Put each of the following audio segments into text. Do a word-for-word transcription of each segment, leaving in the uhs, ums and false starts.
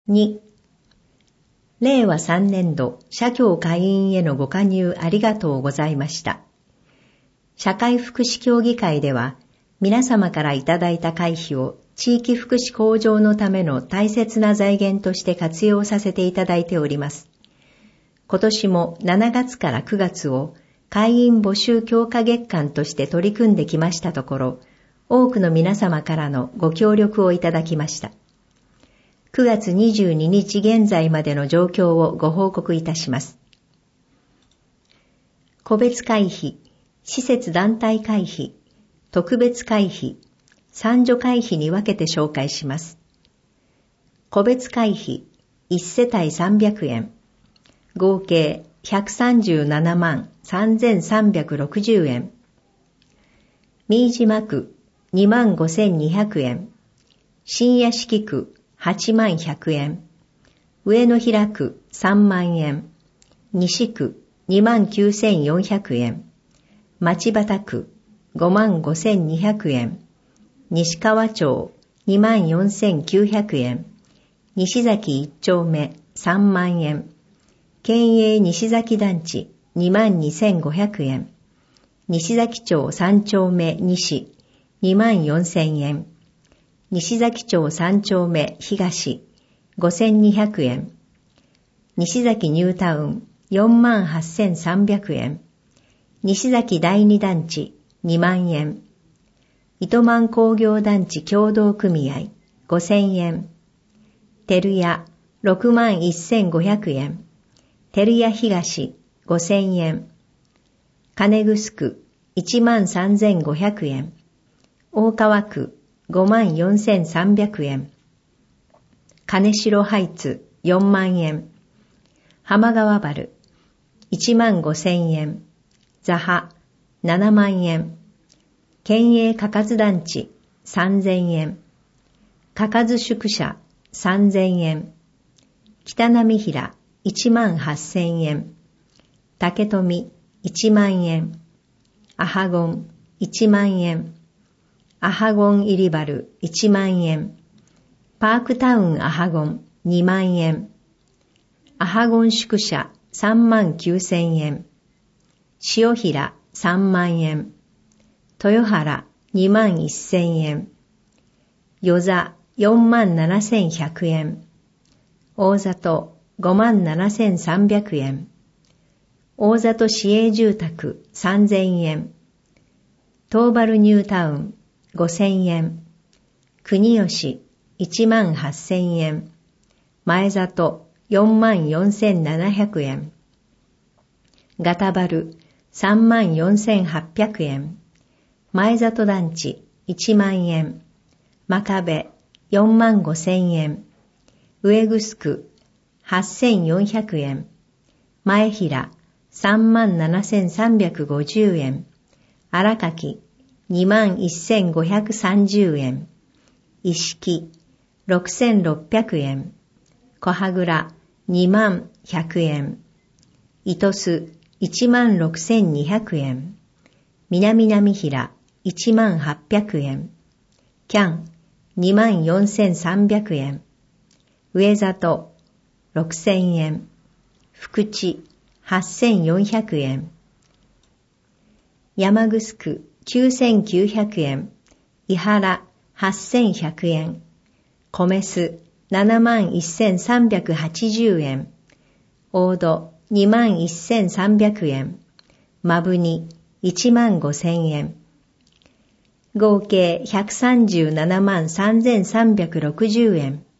に、れいわさんねんど社協会員へのご加入ありがとうございました。社会福祉協議会では、皆様からいただいた会費を地域福祉向上のための大切な財源として活用させていただいております。今年もしちがつからくがつを会員募集強化月間として取り組んできましたところ、多くの皆様からのご協力をいただきました。くがつにじゅうににち現在までの状況をご報告いたします。個別会費、施設団体会費、特別会費、参助会費に分けて紹介します。個別会費、いちせたいさんびゃくえん、合計ひゃくさんじゅうななまんさんぜんさんびゃくろくじゅうえん。新島区にまんごせんにひゃくえん、新屋敷区はちまんひゃくえん、上野平区さんまんえん、西区にまんきゅうせんよんひゃくえん、町畑区ごまんごせんにひゃくえん、西川町にまんよんせんきゅうひゃくえん、西崎一丁目さんまんえん、県営西崎団地にまんにせんごひゃくえん、西崎町さん丁目西にまんよんせんえん、西崎町さん丁目東ごせんにひゃくえん、西崎ニュータウンよんまんはっせんさんびゃくえん、西崎第二団地にまんえん、糸満工業団地協同組合ごせんえん、照屋ろくまんせんごひゃくえん、照屋東ごせんえん、金城区いちまんさんぜんごひゃくえん、大川区ごまんよんせんさんびゃくえん、金城ハイツよんまんえん、浜川原いちまんごせんえん、座波ななまんえん、県営かかず団地さんぜんえん、かかず宿舎さんぜんえん、北浪平いちまんはっせんえん、竹富いちまんえん、アハゴンいちまんえん、アハゴン入りバルいちまんえん、パークタウンアハゴンにまんえん、アハゴン宿舎さんまんきゅうせんえん、塩平さんまんえん、豊原にまんせんえん、与座よんまんななせんひゃくえん、大里ごまんななせんさんびゃくえん、大里市営住宅さんぜんえん、東原ニュータウンごせんえん、国吉いちまんはっせんえん、前里よんまんよんせんななひゃくえん、ガタバルさんまんよんせんはっぴゃくえん、前里団地いちまんえん、真壁よんまんごせんえん、上城はっせんよんひゃくえん、前平さんまんななせんさんびゃくごじゅうえん、荒垣にまんせんごひゃくさんじゅうえん、石木ろくせんろっぴゃくえん、小羽倉にまんひゃくえん、糸須いちまんろくせんにひゃくえん、南波平いちまんはっぴゃくえん、キャンにまんよんせんさんびゃくえん、上里ろくせんえん、福地はっせんよんひゃくえん、山城きゅうせんきゅうひゃくえん、伊原はっせんひゃくえん、米須ななまんせんさんびゃくはちじゅうえん、大戸にまんせんさんびゃくえん、まぶにいちまんごせんえん、合計ひゃくさんじゅうななまんさんぜんさんびゃくろくじゅうえん。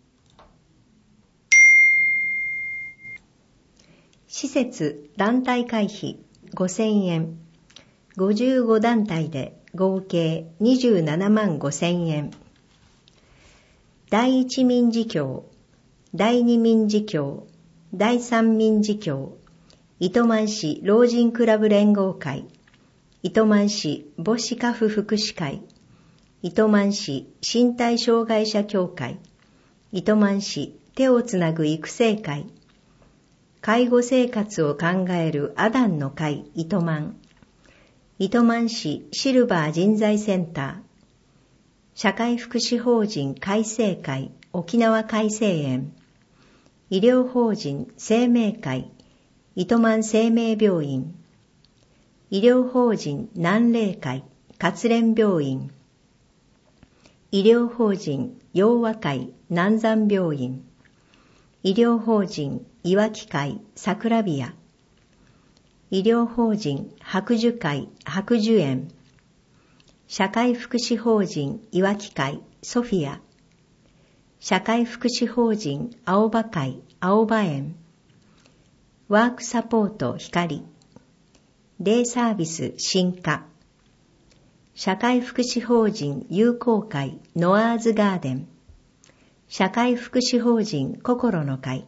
施設団体会費ごせんえん、ごじゅうご団体で合計にじゅうななまんごせんえん。第一民事協、第二民事協、第三民事協、糸満市老人クラブ連合会、糸満市母子家父福祉会、糸満市身体障害者協会、糸満市手をつなぐ育成会、介護生活を考えるアダンの会糸満、糸満市シルバー人材センター、社会福祉法人改正会沖縄海生園、医療法人生命会糸満生命病院、医療法人南霊会勝連病院、医療法人陽和会南山病院、医療法人いわき会桜ビア、医療法人白樹会白樹園、社会福祉法人いわき会ソフィア、社会福祉法人青葉会青葉園、ワークサポート光、デイサービス進化、社会福祉法人友好会ノアーズガーデン、社会福祉法人心の会、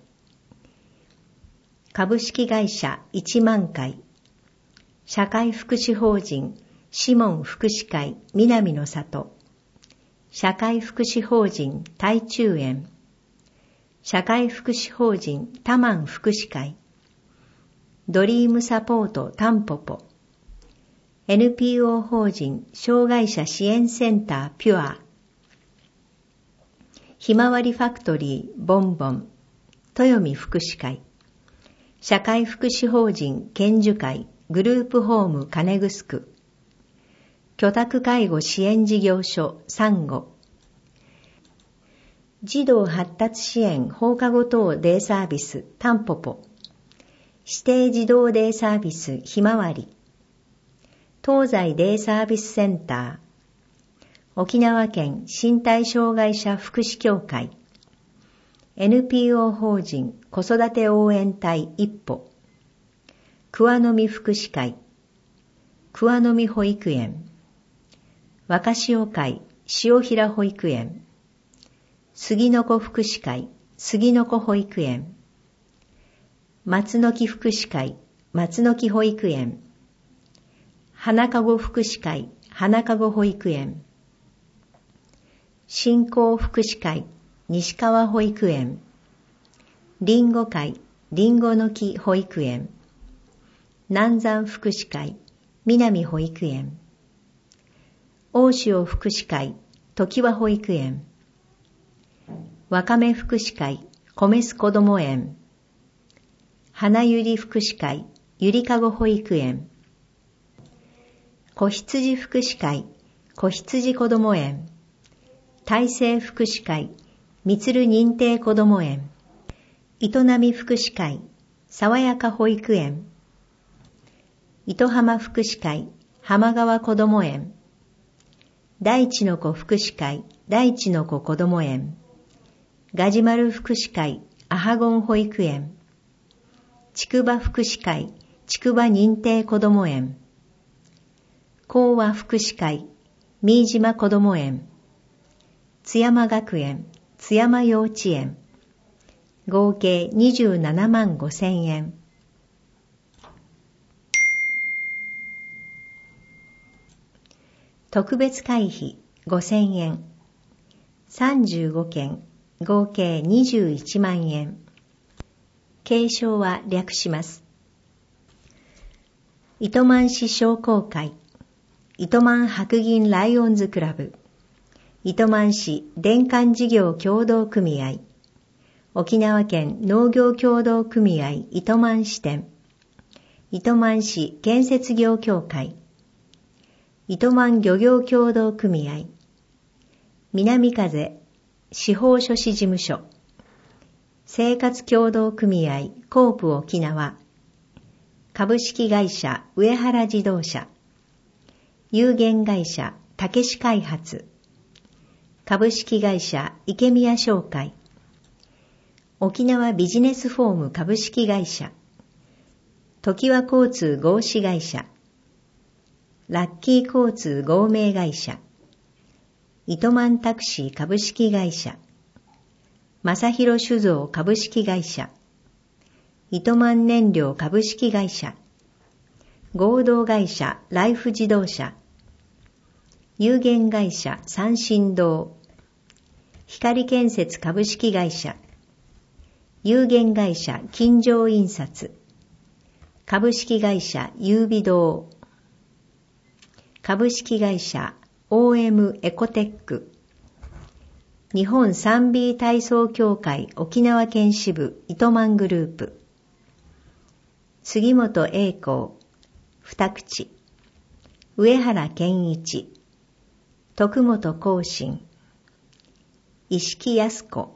株式会社一万会、社会福祉法人シモン福祉会南の里、社会福祉法人台中園、社会福祉法人タマン福祉会、ドリームサポートタンポポ、エヌピーオー 法人障害者支援センターピュア、ひまわりファクトリーボンボン、豊見福祉会、社会福祉法人健樹会グループホーム金城、居宅介護支援事業所サンゴ、児童発達支援放課後等デイサービスタンポポ、指定児童デイサービスひまわり、東西デイサービスセンター、沖縄県身体障害者福祉協会、エヌピーオー 法人子育て応援隊一歩、桑の実福祉会、桑の実保育園、若潮会塩平保育園、杉の子福祉会杉の子保育園、松の木福祉会松の木保育園、花かご福祉会花かご保育園、振興福祉会西川保育園、りんご会りんごの木保育園、南山福祉会南保育園、大潮福祉会常盤保育園、わかめ福祉会米須こども園、花ゆり福祉会ゆりかご保育園、子羊福祉会子羊こども園、大成福祉会みつる認定こども園、営み福祉会さわやか保育園、糸浜福祉会浜川こども園、大地の子福祉会大地の子こども園、ガジマル福祉会アハゴン保育園、筑波福祉会筑波認定こども園、興和福祉会新島こども園、津山学園津山幼稚園、合計にじゅうななまんごせんえん。特別会費ごせんえん、さんじゅうごけん合計にじゅういちまんえん。継承は略します。糸満市商工会、糸満白銀ライオンズクラブ、糸満市電管事業協同組合、沖縄県農業協同組合糸満支店、糸満市建設業協会、糸満漁業協同組合、南風司法書士事務所、生活協同組合コープ沖縄、株式会社上原自動車、有限会社たけし開発、株式会社池宮商会、沖縄ビジネスフォーム株式会社、常盤交通合資会社、ラッキー交通合名会社、糸満タクシー株式会社、正弘酒造株式会社、糸満燃料株式会社、合同会社ライフ自動車、有限会社三振堂、光建設株式会社、有限会社金城印刷、株式会社優美堂、株式会社 オーエム エコテック、 日本 スリービー 体操協会沖縄県支部糸満グループ、杉本栄光、二口、上原健一、徳本光信、石木康子、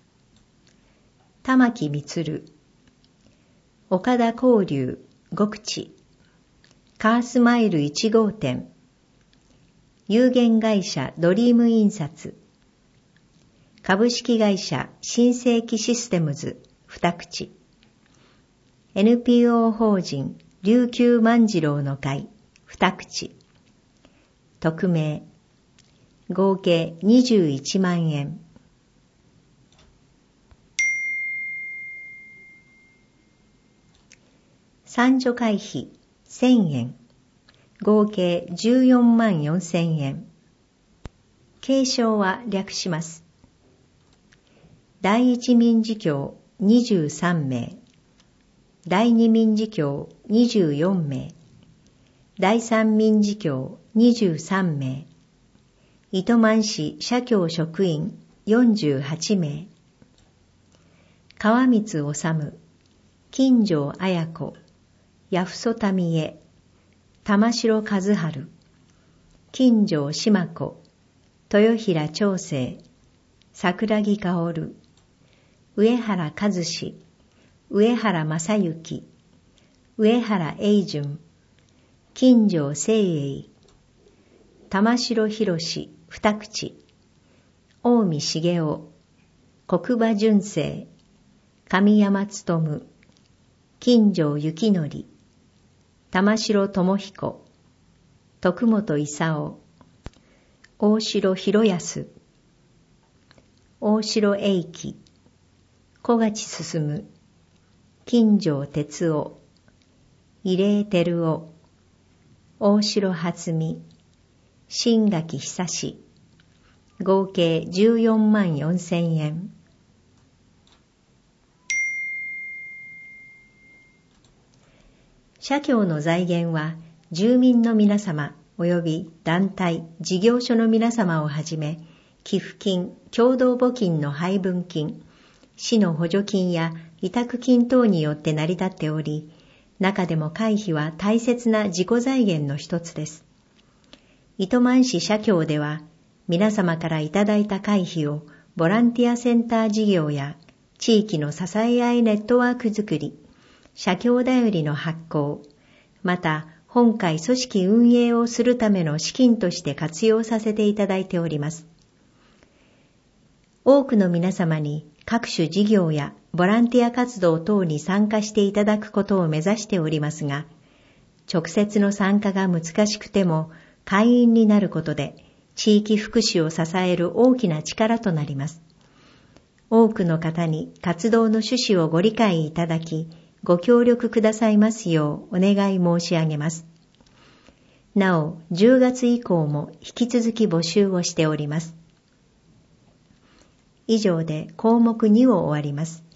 玉木充、岡田光龍、五口、カースマイルいち号店、有限会社ドリーム印刷、株式会社新世紀システムズ二口、エヌピーオー 法人琉球万次郎の会二口、匿名、合計にじゅういちまんえん。三助会費せんえん、合計じゅうよんまんよんせんえん。継承は略します。第一民事協にじゅうさんめい、第二民事協にじゅうよんめい、第三民事協にじゅうさんめい、糸満市社協職員よんじゅうはちめい、川光治、金城綾子、八房民江、玉城和春、金城島子、豊平長生、桜木薫、上原和志、上原正幸、上原英順、金城誠英、玉城博士二口、近江茂雄、国場純正、神山勉、金城幸則、玉城智彦、徳本勲、大城博康、大城英樹、小勝進、金城哲夫、伊礼照夫、大城初美、新垣久志、合計じゅうよんまんよんせんえん。社協の財源は住民の皆様及び団体、事業所の皆様をはじめ、寄付金、共同募金の配分金、市の補助金や委託金等によって成り立っており、中でも会費は大切な自己財源の一つです。糸満市社協では、皆様からいただいた会費をボランティアセンター事業や地域の支え合いネットワークづくり、社協だよりの発行、また本会組織運営をするための資金として活用させていただいております。多くの皆様に各種事業やボランティア活動等に参加していただくことを目指しておりますが、直接の参加が難しくても会員になることで地域福祉を支える大きな力となります。多くの方に活動の趣旨をご理解いただき、ご協力くださいますようお願い申し上げます。なお、じゅうがつ以降も引き続き募集をしております。以上で項目にを終わります。